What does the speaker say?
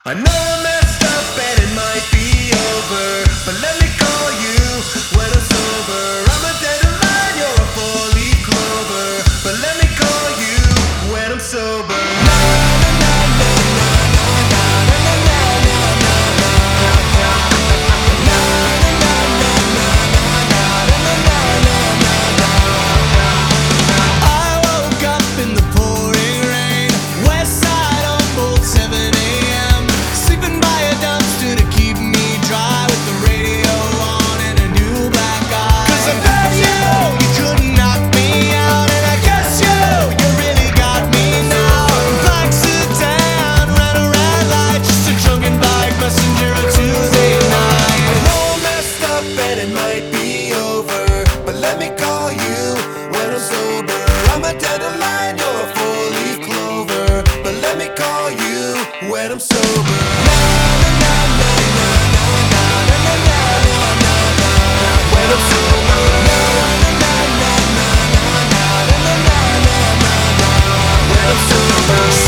I know I messed up and it might be over, but let me call you when I'm sober. I'm a dandelion, you're a four-leaf clover, but let me call you when I'm sober. I woke up in the pouring rain, west side on Bolt 7 a.m. Sleeping by a dumpster to keep me dry, with the radio on and a new black eye. 'Cause I bet you couldn't knock me out, and I guess you really got me now. Black sedan, ran a red light, just a drunken bike messenger of Tuesday night. I'm all messed up and it might be over, but let me call you when I'm sober. I'm a dandelion, you're a four-leaf clover, but let me call you when I'm sober. When I'm sober. When I'm sober.